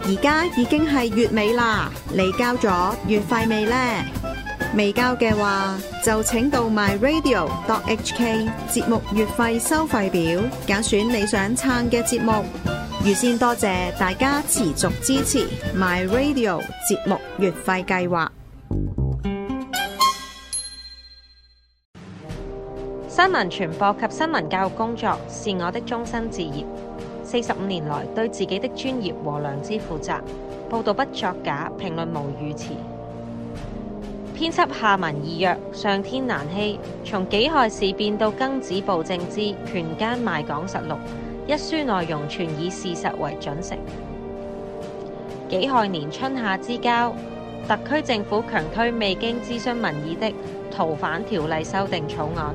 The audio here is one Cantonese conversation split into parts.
而家已經係月尾啦，你交咗月費未呢？未交嘅話，就請到 myradio.hk 節目月費收費表，揀選你想撐嘅節目。預先多謝大家持續支持 myradio 節目月費計劃。 新聞傳播及新聞教育工作是我的終身志業。45年來，對自己的專業和良知負責，報導不作假，評論無語詞。編輯下文意約，上天難欺。從己亥事變到庚子暴政之權奸賣港實錄，一書內容全以事實為準繩。己亥年春夏之交，特區政府強推未經諮詢民意的逃犯條例修訂草案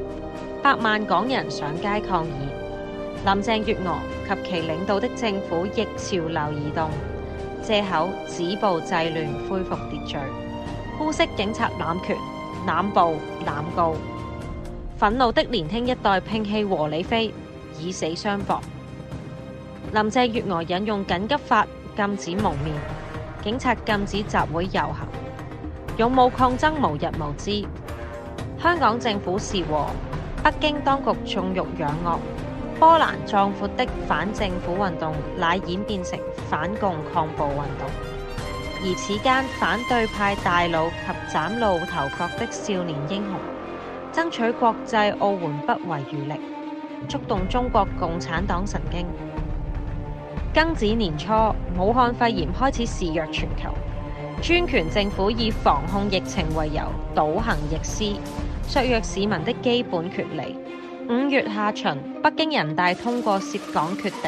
，100萬港人上街抗議。林鄭月娥及其領導的政府逆潮流而動，借口止暴制亂恢復秩序，污蔑警察濫權、濫暴、濫告。憤怒的年輕一代摒棄和理非，以死相搏。林鄭月娥引用緊急法禁止蒙面，警察禁止集會遊行，勇武抗爭無日無之。香港政府是和，北京當局縱欲養惡。波瀾壯闊的反政府運動乃演變成反共抗暴運動，而此間反對派大佬及嶄露頭角的少年英雄，爭取國際奧援不遺餘力，觸動中國共產黨神經。庚子年初，武漢肺炎開始肆虐全球，專權政府以防控疫情為由，倒行逆施，削弱市民的基本權利。5月下旬，北京人大通過涉港決定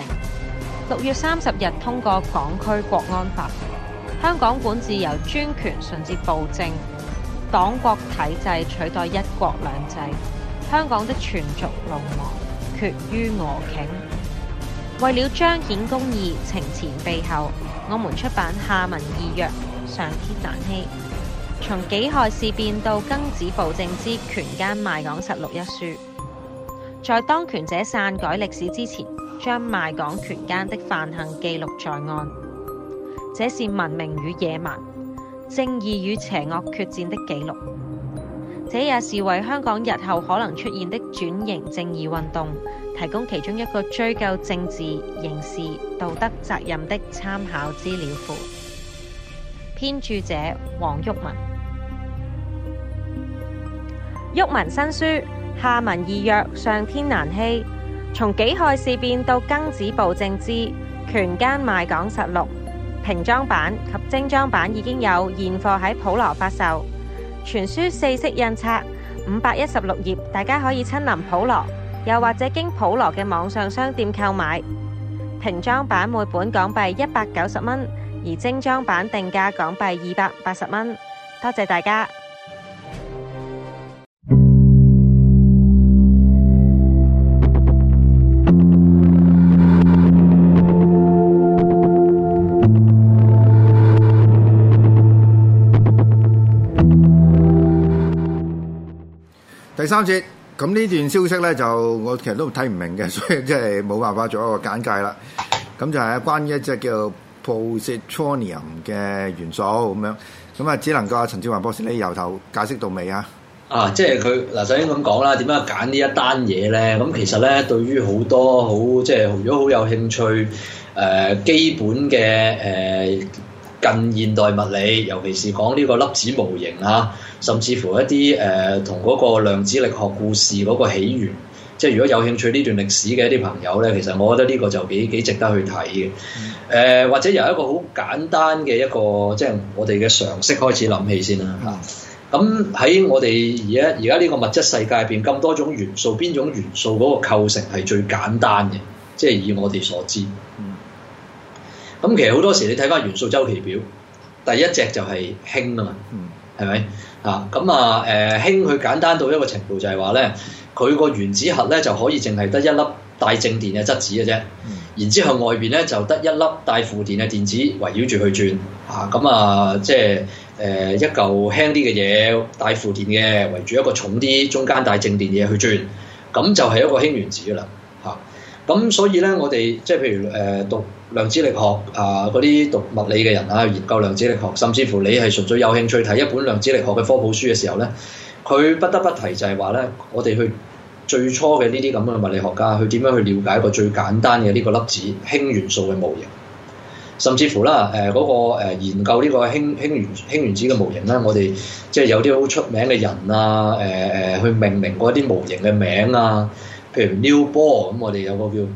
；6月30日通過港區國安法。香港管治由專權順至暴政，黨國體制取代一國兩制。香港的全族龍亡，決於俄頃。為了彰顯公義，情前備後，我們出版下文意約，上天難欺。從己亥事變到庚子暴政之權奸賣港實錄一書。在當權者篡改歷史之前，將賣港權奸的犯行記錄在案。這是文明與野蠻、正義與邪惡決戰的記錄。這也是為香港日後可能出現的轉型正義運動提供其中一個追究政治、刑事、道德責任的參考資料庫。編著者黃毓民。毓民新書。下文意約，上天難欺。從己亥事變到庚子暴政之權奸賣港實錄，平裝版及精裝版已經有現貨喺普羅發售。全書4色印刷，516頁，大家可以親臨普羅，又或者經普羅嘅網上商店購買。平裝版每本港幣190蚊，而精裝版定價港幣280蚊。多謝大家。 第三節，咁呢段消息咧就我其實都睇唔明嘅，所以即係冇辦法做一個簡介啦。咁就係關於一隻叫 Positronium 嘅元素咁樣，咁啊只能夠阿陳志宏博士你由頭解釋到尾啊。 即係佢嗱，首先咁講啦，點解揀呢一單嘢咧？咁其實咧，對於好多好即係如果好有興趣基本嘅近現代物理，尤其是講呢個粒子模型啊，甚至乎一啲同嗰個量子力學故事嗰個起源，即係如果有興趣呢段歷史嘅一啲朋友咧，其實我覺得呢個就幾值得去睇嘅。或者由一個好簡單嘅一個即係我哋嘅常識開始諗起先啦嚇。咁喺我哋而家呢個物質世界入邊咁多種元素，邊種元素嗰個構成係最簡單嘅？即係以我哋所知。咁其實好多時你睇翻元素周期表，第一隻就係氫啊嘛，係咪啊？咁氫佢簡單到一個程度就係話咧，佢個原子核咧就可以淨係得一粒帶正電嘅質子嘅啫，然之後外邊咧就得一粒帶負電嘅電子圍繞住去轉啊。咁即係一嚿輕啲嘅嘢帶負電嘅圍住一個重啲中間帶正電嘅嘢去轉，咁就係一個氫原子噶啦嚇。咁所以咧，我哋即係譬如讀量子力學啊，嗰啲讀物理嘅人啊，研究量子力學，甚至乎你係純粹有興趣睇一本量子力學嘅科普書嘅時候咧，佢不得不提就係話咧，我哋去最初嘅呢啲咁嘅物理學家，去點樣去了解一個最簡單嘅呢個粒子氫元素嘅模型，甚至乎啦嗰個研究呢個氫原子嘅模型咧，我哋即係有啲好出名嘅人啊，去命名過一啲模型嘅名啊。譬如 New Bohr 咁，我哋有個叫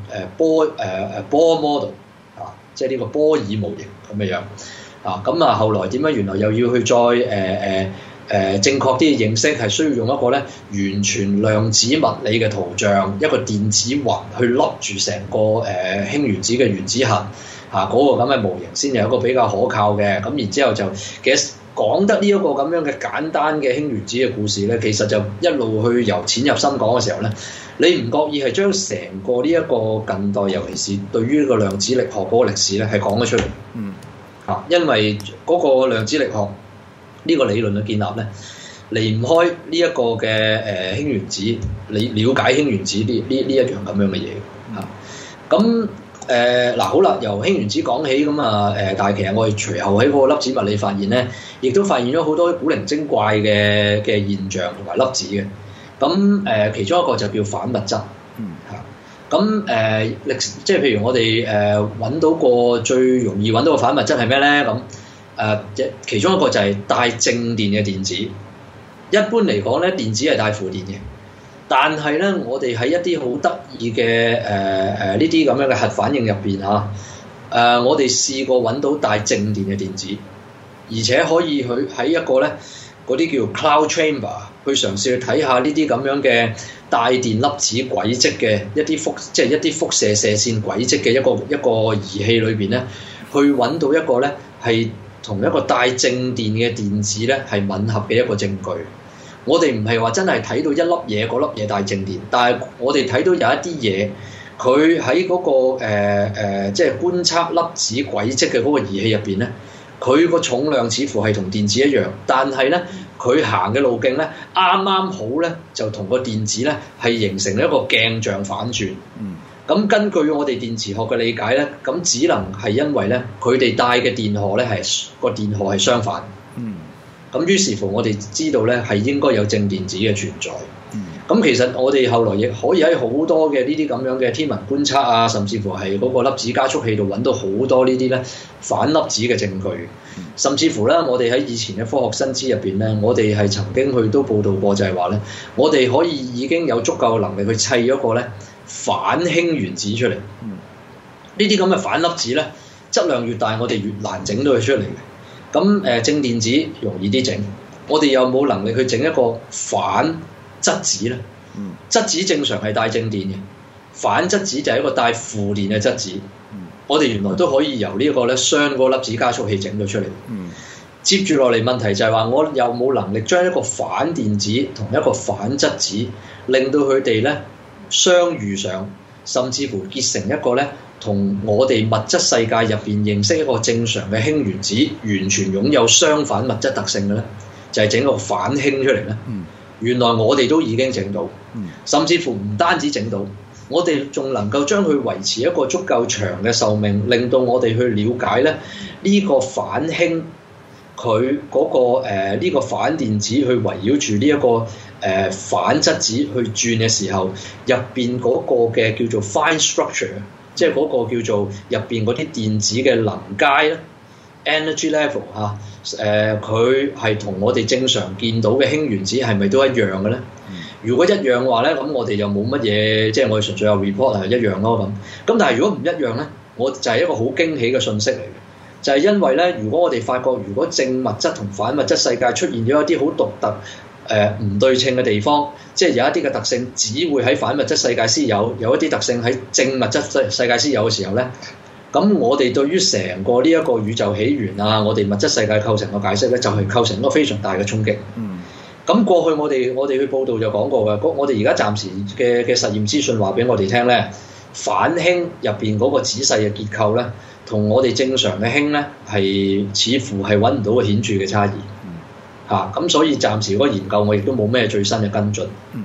Bohr model 啊，即係呢個波爾模型咁嘅樣啊。咁啊，後來點解原來又要去再正確啲嘅認識，係需要用一個咧完全量子物理嘅圖像，一個電子雲去笠住成個氫原子嘅原子核啊，嗰個咁嘅模型先有一個比較可靠嘅。咁然之後就其實講得呢一個咁樣嘅簡單嘅氫原子嘅故事咧，其實就一路去由淺入深講嘅時候咧，你唔覺意係將成個呢一個近代，尤其是對於呢個量子力學嗰個歷史咧，係講咗出嚟。因為嗰個量子力學呢個理論嘅建立咧，離唔開呢一個嘅氫原子，你了解氫原子呢一樣咁樣嘅嘢嚇。咁嗱好啦，由氫原子講起咁啊但係其實我哋隨後喺嗰個粒子物理發現咧，亦都發現咗好多古靈精怪嘅現象同埋粒子嘅。咁其中一個就叫反物質嚇。咁即係譬如我哋揾到個最容易揾到個反物質係咩咧？咁其中一個就係帶正電嘅電子。一般嚟講咧，電子係帶負電嘅，但係咧，我哋喺一啲好得意嘅呢啲咁樣嘅核反應入邊嚇，我哋試過揾到帶正電嘅電子，而且可以去喺一個咧嗰啲叫 cloud chamber 去嘗試去睇下呢啲咁樣嘅帶電粒子軌跡嘅一啲即係一啲輻射射線軌跡嘅一個儀器裏邊咧，去揾到一個咧係同一個帶正電嘅電子咧係吻合嘅一個證據。我哋唔係話真係睇到一粒嘢，嗰粒嘢帶正電，但係我哋睇到有一啲嘢，佢喺嗰個即係觀測粒子軌跡嘅嗰個儀器入邊咧，佢個重量似乎係同電子一樣，但係咧佢行嘅路徑咧啱啱好咧就同個電子咧係形成一個鏡像反轉。咁根據我哋電磁學嘅理解咧，咁只能係因為咧佢哋帶嘅電荷咧係個電荷係相反。咁於是乎我哋知道咧係應該有正電子嘅存在。咁其實我哋後來亦可以喺好多嘅呢啲咁樣嘅天文觀測啊，甚至乎係嗰個粒子加速器度揾到好多呢啲咧反粒子嘅證據。甚至乎咧，我哋喺以前嘅科學新知入邊咧，我哋係曾經去都報道過，就係話咧，我哋可以已經有足夠嘅能力去砌一個咧反氫原子出嚟。呢啲咁嘅反粒子咧，質量越大，我哋越難整到佢出嚟嘅。咁正電子容易啲整，我哋有冇能力去整一個反質子咧？質子正常係帶正電嘅，反質子就係一個帶負電嘅質子。我哋原來都可以由呢一個咧雙嗰個粒子加速器整到出嚟。接住落嚟問題就係話，我有冇能力將一個反電子同一個反質子，令到佢哋咧相遇上，甚至乎結成一個咧同我哋物質世界入邊認識一個正常嘅氫原子完全擁有相反物質特性嘅咧，就係整個反氫出嚟咧。原來我哋都已經整到，甚至乎唔單止整到，我哋仲能夠將佢維持一個足夠長嘅壽命，令到我哋去了解咧呢個反氫佢嗰個呢個反電子去圍繞住呢一個反質子去轉嘅時候，入邊嗰個嘅叫做 fine structure， 即係嗰個叫做入邊嗰啲電子嘅能階咧 energy level 佢係同我哋正常見到嘅氫原子係咪都一樣嘅咧？如果一樣嘅話咧，咁我哋又冇乜嘢，即係我哋純粹有 report 係一樣咯咁。咁但係如果唔一樣咧，我就係一個好驚喜嘅訊息嚟嘅，就係因為咧，如果我哋發覺如果正物質同反物質世界出現咗一啲好獨特唔對稱嘅地方，即係有一啲嘅特性只會喺反物質世界先有，有一啲特性喺正物質世界先有嘅時候咧，咁我哋對於成個呢一個宇宙起源啊，我哋物質世界構成嘅解釋咧，就係構成一個非常大嘅衝擊。咁過去我哋去報道就講過嘅，我哋而家暫時嘅實驗資訊話俾我哋聽咧，反氫入邊嗰個仔細嘅結構咧，同我哋正常嘅氫咧係似乎係揾唔到個顯著嘅差異。咁所以暫時嗰個研究我亦都冇咩最新嘅跟進。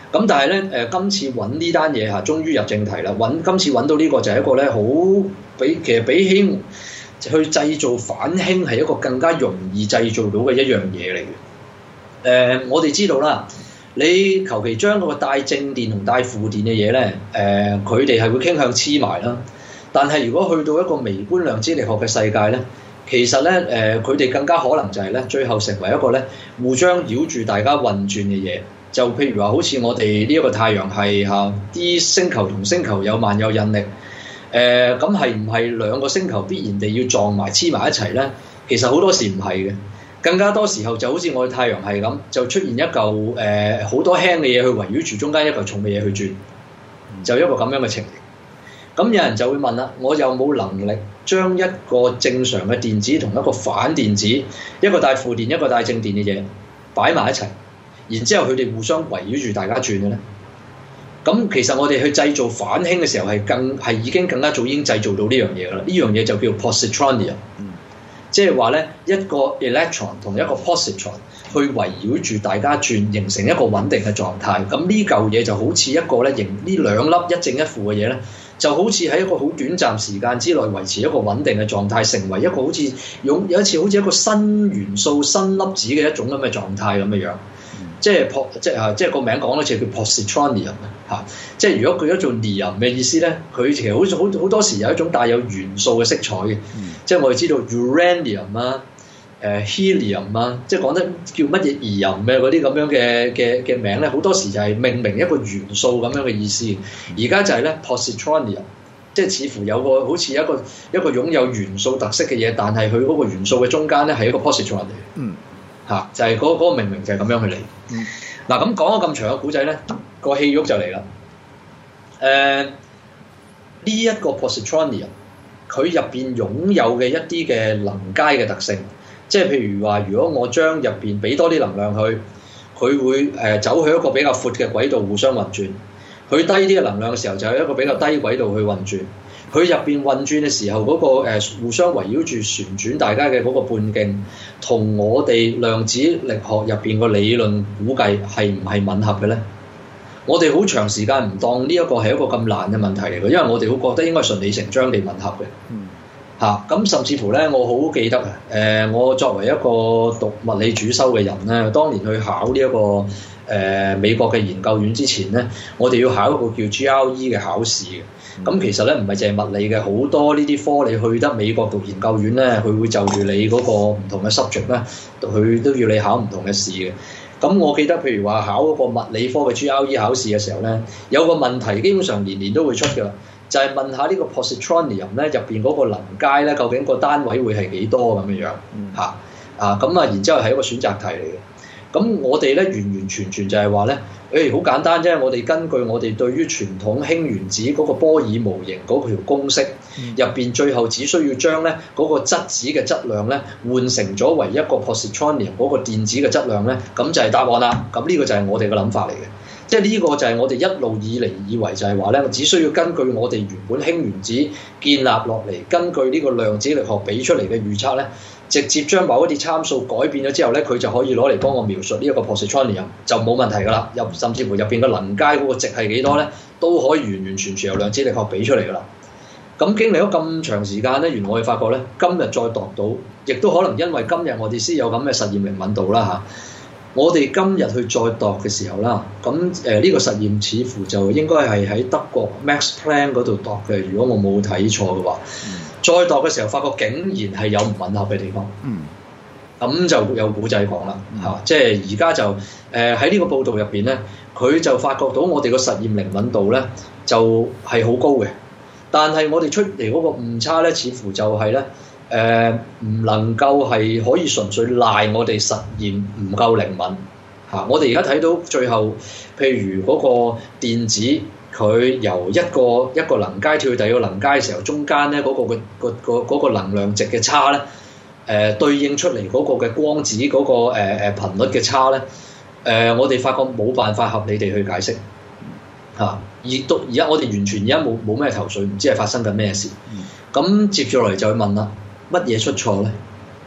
咁但係咧今次揾呢單嘢嚇，終於入正題啦。今次揾到呢個就係一個咧好其實比起去製造反興係一個更加容易製造到嘅一樣嘢嚟嘅。我哋知道啦，你求其將嗰個帶正電同帶負電嘅嘢咧，佢哋係會傾向黐埋啦。但係如果去到一個微觀量子力學嘅世界咧，其實咧佢哋更加可能就係咧最後成為一個咧互相繞住大家運轉嘅嘢。就譬如話，好似我哋呢一個太陽系嚇，啲星球同星球有萬有引力，咁係唔係兩個星球必然地要撞埋黐埋一齊咧？其實好多時唔係嘅，更加多時候就好似我哋太陽系咁，就出現一嚿好多輕嘅嘢去圍繞住中間一嚿重嘅嘢去轉，就一個咁樣嘅情形。咁有人就會問啦，我有冇能力將一個正常嘅電子同一個反電子，一個帶負電一個帶正電嘅嘢擺埋一齊？然之後佢哋互相圍繞住大家轉嘅咧，咁其實我哋去製造反興嘅時候係已經更加早已經製造到呢樣嘢㗎啦。呢樣嘢就叫 positronium，即係話咧一個 electron 同一個 positron 去圍繞住大家轉，形成一個穩定嘅狀態。咁呢嚿嘢就好似一個咧呢兩粒一正一負嘅嘢咧，就好似喺一個好短暫時間之內維持一個穩定嘅狀態，成為一個好似有一次好似一個新元素新粒子嘅一種咁嘅狀態咁嘅樣。即係個名講多次叫 positronium 嚇，即係如果佢一做 nium 嘅意思咧，佢其實好多時有一種帶有元素嘅色彩嘅，即係我哋知道 uranium 啊、helium 啊，即係講得叫乜嘢 ium 嘅嗰啲咁樣嘅名咧，好多時就係命名一個元素咁樣嘅意思。而家就係咧 positronium， 即係似乎有個好似一個擁有元素特色嘅嘢，但係佢嗰個元素嘅中間咧係一個 positron 嚟嘅。嚇，就係嗰個命名就係咁樣去嚟。嗱，咁講咗咁長嘅古仔咧，個戲肉就嚟啦。呢一個 positronium， 佢入邊擁有嘅一啲嘅能階嘅特性，即係譬如話，如果我將入邊俾多啲能量佢會走去一個比較闊嘅軌道互相運轉。佢低啲嘅能量嘅時候，就係一個比較低軌道去運轉。佢入邊運轉嘅時候，嗰個互相圍繞住旋轉，大家嘅嗰個半徑，同我哋量子力學入邊個理論估計係唔係吻合嘅咧？我哋好長時間唔當呢一個係一個咁難嘅問題嚟嘅，因為我哋會覺得應該順理成章地吻合嘅。咁甚至乎咧，我好記得我作為一個讀物理主修嘅人咧，當年去考呢一個美國嘅研究院之前咧，我哋要考一個叫 GRE 嘅考試嘅。咁其實咧唔係淨係物理嘅，好多呢啲科你去得美國讀研究院咧，佢會就住你嗰個唔同嘅 subject 咧，佢都要你考唔同嘅試嘅。咁我記得譬如話考嗰個物理科嘅 GRE 考試嘅時候咧，有個問題基本上年年都會出嘅，就係問下呢個 positronium 咧入邊嗰個能階咧，究竟個單位會係幾多咁樣樣嚇咁啊，然之後係一個選擇題嚟嘅。咁我哋咧完完全全就係話咧，好簡單啫！我哋根據我哋對於傳統氫原子嗰個波爾模型嗰條公式入邊，最後只需要將咧嗰個質子嘅質量咧換成咗為一個 positronium 嗰個電子嘅質量咧，咁就係答案啦。咁呢個就係我哋嘅諗法嚟嘅，即係呢個就係我哋一路以嚟以為就係話咧，只需要根據我哋原本氫原子建立落嚟，根據呢個量子力學俾出嚟嘅預測咧，直接將某一啲參數改變咗之後咧，佢就可以攞嚟幫我描述呢一個 positronium 就冇問題㗎啦。甚至乎入邊嘅能階嗰個值係幾多咧，都可以完完全全由量子力學俾出嚟㗎啦。咁經歷咗咁長時間咧，原來我哋發覺咧，今日再度到，亦都可能因為今日我哋先有咁嘅實驗靈敏度啦嚇。我哋今日去再度嘅時候啦，咁呢個實驗似乎就應該係喺德國 Max Planck 嗰度度嘅，如果我冇睇錯嘅話。再度嘅時候，發覺竟然係有唔吻合嘅地方。咁就有古仔講啦嚇，即係而家就喺呢個報道入邊咧，佢就發覺到我哋個實驗靈敏度咧就係好高嘅，但係我哋出嚟嗰個誤差咧，似乎就係咧唔能夠係可以純粹賴我哋實驗唔夠靈敏嚇。我哋而家睇到最後，譬如嗰個電子。佢由一個能階跳去第二個能階嘅時候，中間咧嗰個能量值嘅差咧，對應出嚟嗰個嘅光子嗰個頻率嘅差咧，我哋發覺冇辦法合理地去解釋嚇。而家我哋完全而家冇咩頭緒，唔知係發生緊咩事。咁接住落嚟就去問啦，乜嘢出錯咧？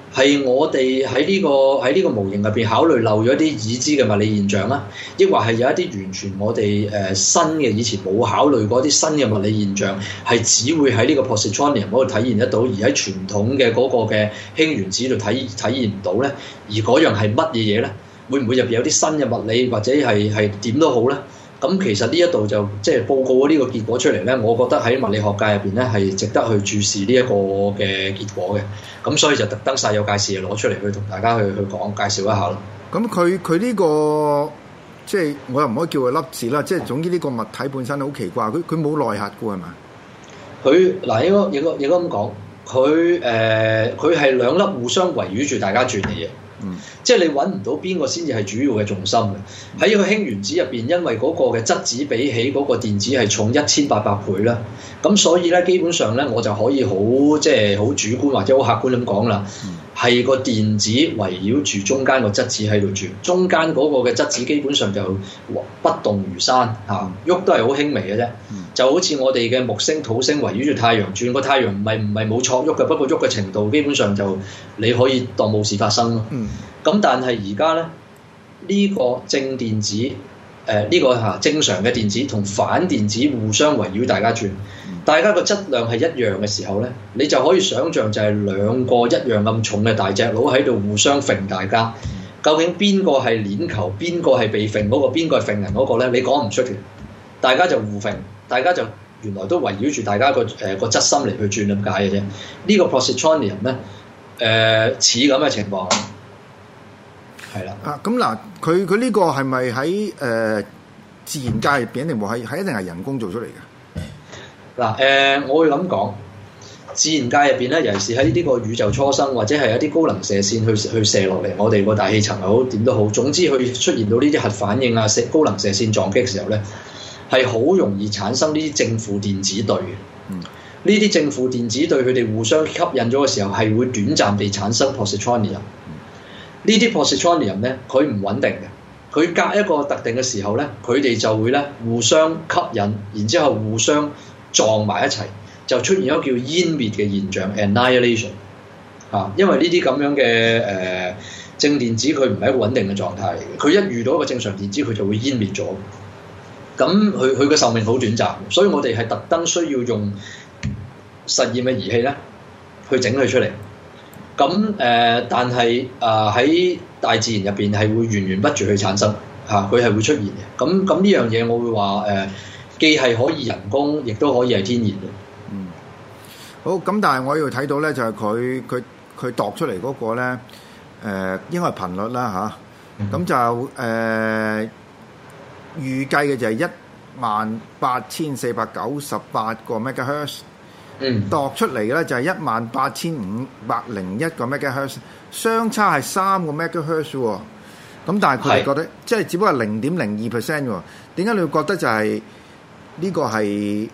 係我哋喺呢個模型入邊考慮漏咗一啲已知嘅物理現象啦，抑或係有一啲完全我哋新嘅以前冇考慮過啲新嘅物理現象，係只會喺呢個 positronium 嗰度體現得到，而喺傳統嘅嗰個嘅氫原子度體現唔到咧。而嗰樣係乜嘢嘢咧？會唔會入邊有啲新嘅物理，或者係點都好咧？咁其實呢一度就即係報告咗呢個結果出嚟咧，我覺得喺物理學界入邊咧係值得去注視呢一個嘅結果嘅。咁所以就特登曬有介紹攞出嚟去同大家去講介紹一下咯。 咁佢呢個即係我又唔可以叫佢粒子啦，即係總之呢個物體本身好奇怪，佢冇內核嘅係嘛？佢嗱應該咁講，佢係兩粒互相圍繞住大家轉嘅嘢。即係你揾唔到邊個先至係主要嘅重心嘅。喺一個氫原子入邊，因為嗰個嘅質子比起嗰個電子係重1800倍啦，咁所以咧基本上咧我就可以好即係好主觀或者好客觀咁講啦，係個電子圍繞住中間個質子喺度轉，中間嗰個嘅質子基本上就不動如山嚇，喐都係好輕微嘅啫，就好似我哋嘅木星、土星圍繞住太陽轉，個太陽唔係冇錯喐嘅，不過喐嘅程度基本上就你可以當冇事發生咯。咁但係而家咧呢個正電子呢個正常嘅電子同反電子互相圍繞大家轉，大家個質量係一樣嘅時候咧，你就可以想像就係兩個一樣咁重嘅大隻佬喺度互相揈大家，究竟邊個係鏈球，邊個係被揈嗰個，邊個係揈人嗰個咧？你講唔出嘅，大家就互揈，大家就原來都圍繞住大家個質心嚟去轉咁解嘅啫。呢個 positronium 咧似咁嘅情況。係啦， 咁嗱，佢呢個係咪喺自然界入邊定係一定係人工做出嚟嘅？ 嗱，我會咁講，自然界入邊咧，尤其是喺呢個宇宙初生或者係一啲高能射線去射落嚟，我哋個大氣層又好點都好，總之佢出現到呢啲核反應啊、高能射線撞擊嘅時候咧，係好容易產生呢啲正負電子對嘅。呢啲正負電子對佢哋互相吸引咗嘅時候，係會短暫地產生 positronium。呢啲 positronium 咧，佢唔穩定嘅，佢隔一個特定嘅時候咧，佢哋就會咧互相吸引，然之後互相撞埋一齊，就出現一個叫湮滅嘅現象 annihilation 因為呢啲咁樣嘅正電子佢唔係一個穩定嘅狀態嚟嘅，佢一遇到一個正常電子佢就會湮滅咗。咁佢嘅壽命好短暫，所以我哋係特登需要用實驗嘅儀器咧去整佢出嚟。咁但係喺大自然入邊係會源源不絕去產生佢係會出現嘅。咁呢樣嘢我會話既係可以人工，亦都可以係天然嘅。 好，咁但係我要睇到咧，就係佢度出嚟嗰個咧應該係頻率啦咁就預計嘅就係18498個 megahertz。度出嚟嘅咧就係18501個 megahertz， 相差係3個 megahertz 喎。咁但係佢哋覺得即係只不過係0.02% 喎。點解你會覺得就係呢個係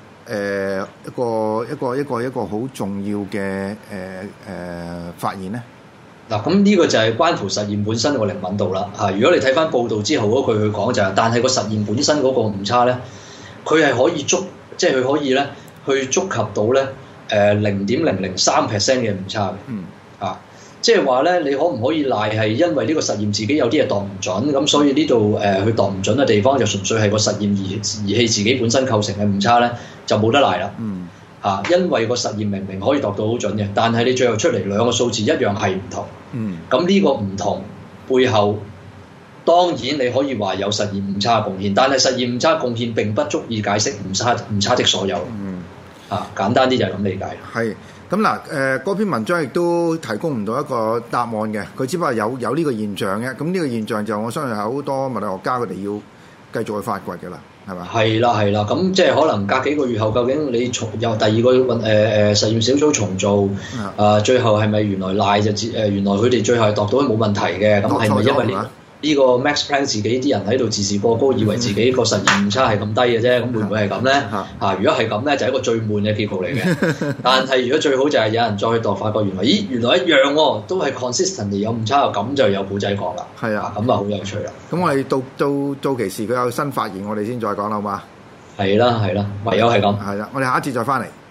一個好重要嘅發現咧？ 嗱，咁呢個就係關乎實驗本身個靈敏度啦。如果你睇翻報道之後嗰句去講就係，但係個實驗本身嗰個誤差咧，佢係可以即係佢可以咧。去觸及到咧0.003% 嘅誤差嘅，即係話咧，你可唔可以賴係因為呢個實驗自己有啲嘢度唔準，咁所以呢度佢度唔準嘅地方就純粹係個實驗儀器自己本身構成嘅誤差咧，就冇得賴啦。因為個實驗明明可以度到好準嘅，但係你最後出嚟兩個數字一樣係唔同。咁呢個唔同背後，當然你可以話有實驗誤差嘅貢獻，但係實驗誤差貢獻並不足以解釋誤差的所有。簡單啲就係咁理解。 係咁嗱，嗰篇文章亦都提供唔到一個答案嘅，佢只不過有呢個現象嘅。咁呢個現象就我相信係好多物理學家佢哋要繼續去發掘嘅啦，係嘛？係啦，咁即係可能隔幾個月後，究竟你有第二個實驗小組重做，最後係咪原來賴就原來佢哋最後係度到冇問題嘅？咁係咪因為呢個 Max Planck 自己啲人喺度自視過高，以為自己個實驗誤差係咁低嘅啫？咁會唔會係咁咧？如果係咁咧，就係一個最悶嘅結局嚟嘅。但係如果最好就係有人再去度，發覺原來一樣喎，都係 consistently 有誤差，咁就有古仔講啦。係啊，咁啊好有趣啦。咁我哋到期時佢有新發現，我哋先再講啦，好嘛？係啦，唯有係咁。係啦，我哋下一節再翻嚟。